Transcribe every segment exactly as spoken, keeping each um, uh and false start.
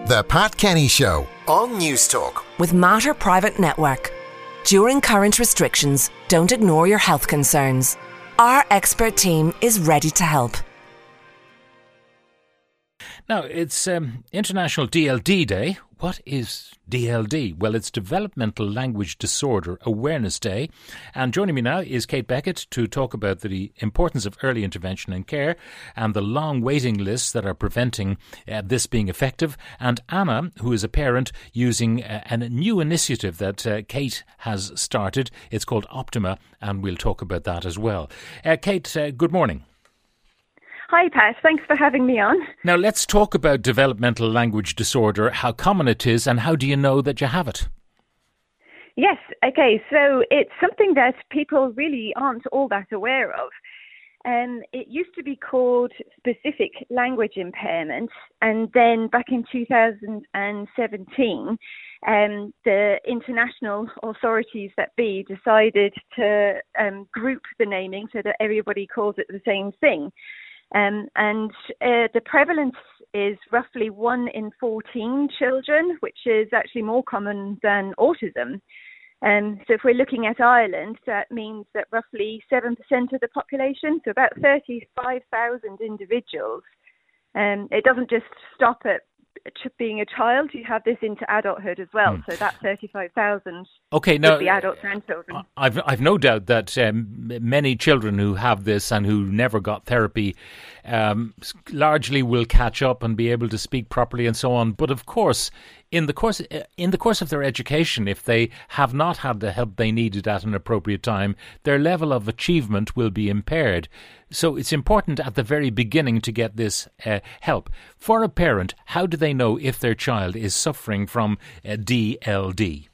The Pat Kenny Show on News Talk. With Mater Private Network. During current restrictions, don't ignore your health concerns. Our expert team is ready to help. Now, it's um, International D L D Day. What is D L D? Well, it's Developmental Language Disorder Awareness Day. And joining me now is Kate Beckett to talk about the importance of early intervention and care and the long waiting lists that are preventing uh, this being effective. And Anna, who is a parent using uh, a new initiative that uh, Kate has started. It's called Optima, and we'll talk about that as well. Uh, Kate, uh, good morning. Hi, Pat. Thanks for having me on. Now, let's talk about developmental language disorder, how common it is, and how do you know that you have it? Yes, okay. So it's something that people really aren't all that aware of. Um, it used to be called specific language impairment, and then back in two thousand seventeen, um, the international authorities that be decided to um, group the naming so that everybody calls it the same thing. Um, and uh, the prevalence is roughly one in fourteen children, which is actually more common than autism. Um, so if we're looking at Ireland, that means that roughly seven percent of the population, so about thirty-five thousand individuals. Um, it doesn't just stop at being a child, you have this into adulthood as well. Mm. So that thirty-five thousand okay, now, would be adults and children. I've, I've no doubt that um, many children who have this and who never got therapy um, largely will catch up and be able to speak properly and so on. But of course, in the course in the course of their education, if they have not had the help they needed at an appropriate time, their level of achievement will be impaired. So it's important at the very beginning to get this uh, help. For a parent, how do they know if their child is suffering from uh, D L D?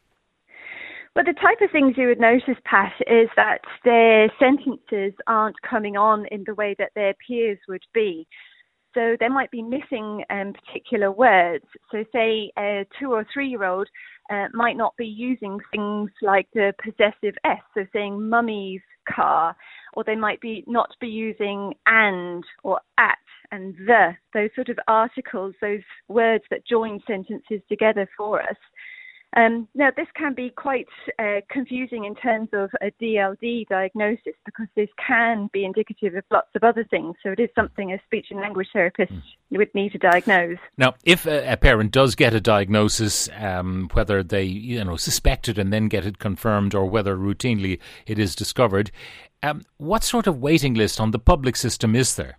Well, the type of things you would notice, Pat, is that their sentences aren't coming on in the way that their peers would be. So they might be missing um, particular words. So say a two or three-year-old uh, might not be using things like the possessive S, so saying mummy's car, or they might be not be using and or at and the, those sort of articles, those words that join sentences together for us. Um, now, this can be quite uh, confusing in terms of a D L D diagnosis because this can be indicative of lots of other things. So it is something a speech and language therapist mm. would need to diagnose. Now, if a, a parent does get a diagnosis, um, whether they you know suspect it and then get it confirmed or whether routinely it is discovered, um, what sort of waiting list on the public system is there?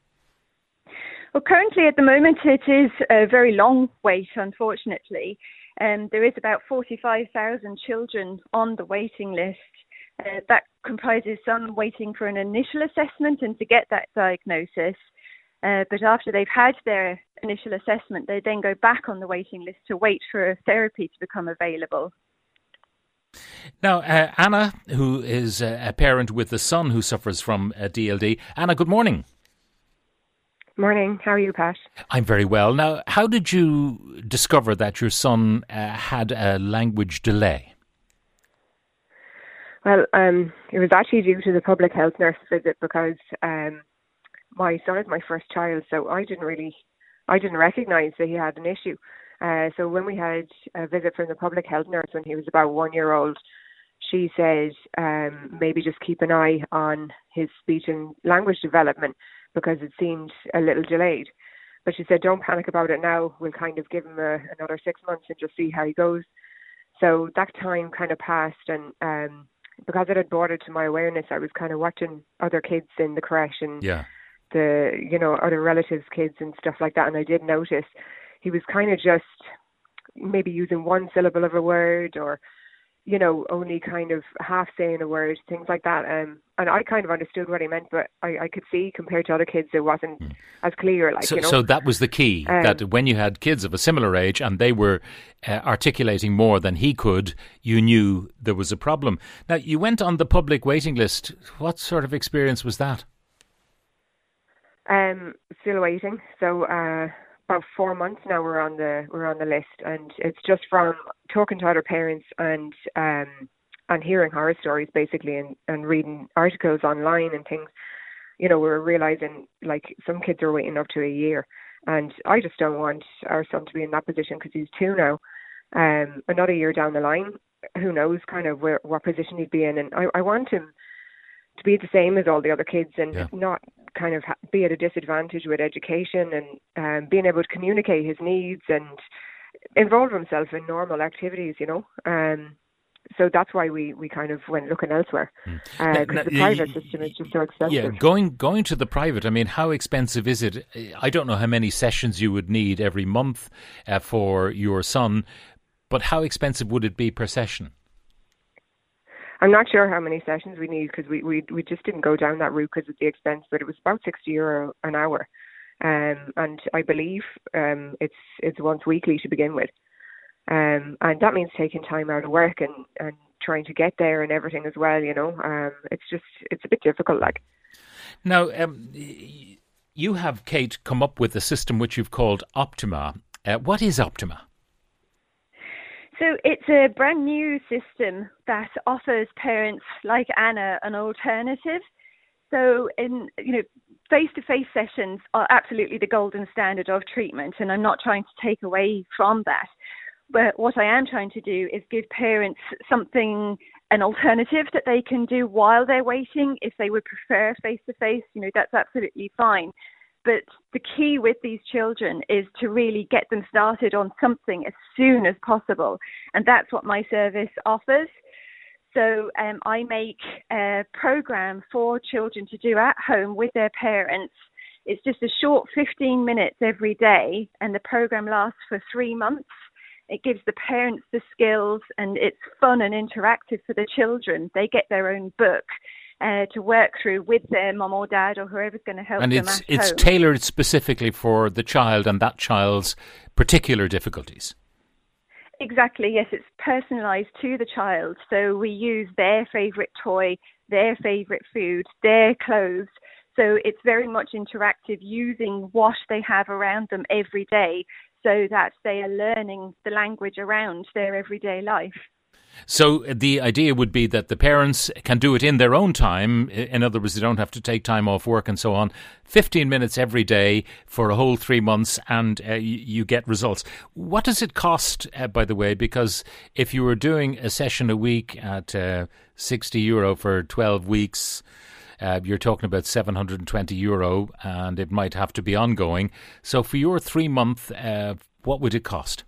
Well, currently at the moment it is a very long wait, unfortunately. Um, there is about forty-five thousand children on the waiting list. Uh, that comprises some waiting for an initial assessment and to get that diagnosis. Uh, but after they've had their initial assessment, they then go back on the waiting list to wait for a therapy to become available. Now, uh, Anna, who is a parent with a son who suffers from uh, D L D. Anna, good morning. Morning. How are you, Pat? I'm very well. Now, how did you discover that your son uh, had a language delay? Well, um, it was actually due to the public health nurse visit because um, my son is my first child, so I didn't really, I didn't recognise that he had an issue. Uh, so when we had a visit from the public health nurse when he was about one year old, she said um, maybe just keep an eye on his speech and language development because it seemed a little delayed. But she said, don't panic about it now. We'll kind of give him a, another six months and just see how he goes. So that time kind of passed. And um, because it had brought it to my awareness, I was kind of watching other kids in the creche and yeah. the, you know, other relatives' kids and stuff like that. And I did notice he was kind of just maybe using one syllable of a word or, you know, only kind of half saying a word, things like that. Um, and I kind of understood what he meant, but I, I could see compared to other kids, it wasn't mm. as clear. Like, so, you know. so that was the key, um, that when you had kids of a similar age and they were uh, articulating more than he could, you knew there was a problem. Now, you went on the public waiting list. What sort of experience was that? Um, still waiting. So, uh, about four months now we're on the we're on the list, and it's just from talking to other parents and um and hearing horror stories basically, and, and reading articles online and things. You know, we're realizing like some kids are waiting up to a year, And I just don't want our son to be in that position because he's two now. Um, another year down the line, who knows kind of where, what position he'd be in. And I, I want him to be the same as all the other kids and yeah. not kind of ha- be at a disadvantage with education and um, being able to communicate his needs and involve himself in normal activities, you know. Um, so that's why we, we kind of went looking elsewhere because uh, the private y- system is just so expensive. Yeah, going going to the private, I mean, how expensive is it? I don't know how many sessions you would need every month uh, for your son, but how expensive would it be per session? I'm not sure how many sessions we need because we, we, we just didn't go down that route because of the expense, but it was about sixty euro an hour. Um, and I believe um, it's it's once weekly to begin with. Um, and that means taking time out of work and, and trying to get there and everything as well, you know. Um, it's just, it's a bit difficult, like. Now, um, you have, Kate, come up with a system which you've called Optima. Uh, what is Optima? So it's a brand new system that offers parents like Anna an alternative. So in, you know, face-to-face sessions are absolutely the golden standard of treatment, and I'm not trying to take away from that. But what I am trying to do is give parents something, an alternative that they can do while they're waiting. If they would prefer face-to-face, you know, that's absolutely fine. But the key with these children is to really get them started on something as soon as possible. And that's what my service offers. So um, I make a program for children to do at home with their parents. It's just a short fifteen minutes every day, and the program lasts for three months. It gives the parents the skills, and it's fun and interactive for the children. They get their own book uh, to work through with their mum or dad or whoever's going to help and them it's, at it's home. tailored specifically for the child and that child's particular difficulties. Exactly, yes, it's personalised to the child. So we use their favourite toy, their favourite food, their clothes. So it's very much interactive, using what they have around them every day so that they are learning the language around their everyday life. So the idea would be that the parents can do it in their own time. In other words, they don't have to take time off work and so on. fifteen minutes every day for a whole three months and uh, you, you get results. What does it cost, uh, by the way? Because if you were doing a session a week at uh, sixty euro for twelve weeks, uh, you're talking about seven hundred twenty euro, and it might have to be ongoing. So for your three month, uh, what would it cost?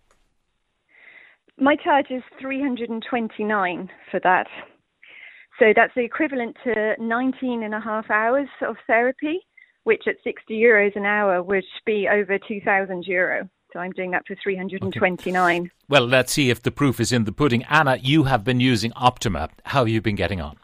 My charge is three hundred twenty-nine for that. So that's the equivalent to nineteen and a half hours of therapy, which at sixty euros an hour would be over two thousand euro. So I'm doing that for three hundred twenty-nine. Okay. Well, let's see if the proof is in the pudding. Anna, you have been using Optima. How have you been getting on?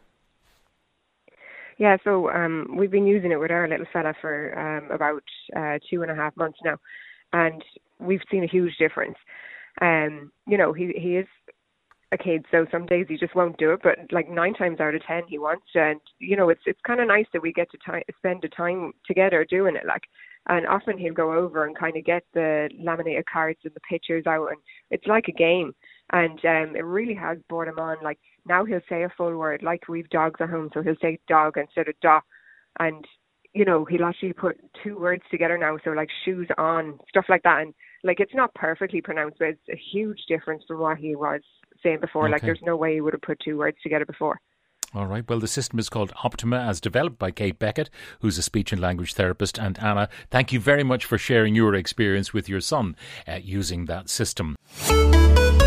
Yeah, so um, we've been using it with our little fella for um, about uh, two and a half months now, and we've seen a huge difference. Um, you know, he he is a kid, so some days he just won't do it, but like nine times out of ten he wants to, and you know, it's it's kind of nice that we get to ti- spend the time together doing it, like, and often he'll go over and kind of get the laminated cards and the pictures out, and it's like a game, and um, it really has brought him on. Like now he'll say a full word, like we've dogs at home, so he'll say dog instead of da, and you know, he'll actually put two words together now, so like shoes on, stuff like that, and like it's not perfectly pronounced, but it's a huge difference from what he was saying before. Okay. Like there's no way he would have put two words together before. All right. Well, the system is called Optima, as developed by Kate Beckett, who's a speech and language therapist. And Anna, thank you very much for sharing your experience with your son uh, using that system.